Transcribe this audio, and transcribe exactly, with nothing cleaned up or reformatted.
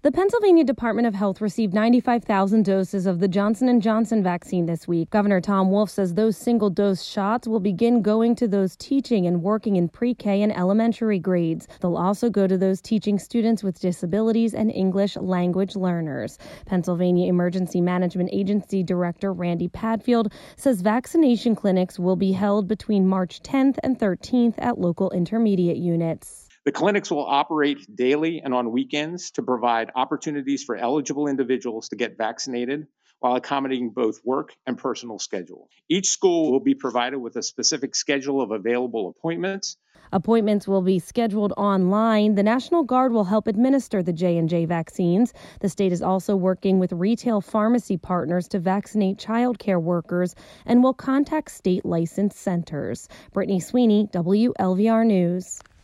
The Pennsylvania Department of Health received ninety-five thousand doses of the Johnson and Johnson vaccine this week. Governor Tom Wolf says those single-dose shots will begin going to those teaching and working in pre-K and elementary grades. They'll also go to those teaching students with disabilities and English language learners. Pennsylvania Emergency Management Agency Director Randy Padfield says vaccination clinics will be held between March tenth and thirteenth at local intermediate units. The clinics will operate daily and on weekends to provide opportunities for eligible individuals to get vaccinated while accommodating both work and personal schedule. Each school will be provided with a specific schedule of available appointments. Appointments will be scheduled online. The National Guard will help administer the J and J vaccines. The state is also working with retail pharmacy partners to vaccinate child care workers and will contact state licensed centers. Brittany Sweeney, W L V R News.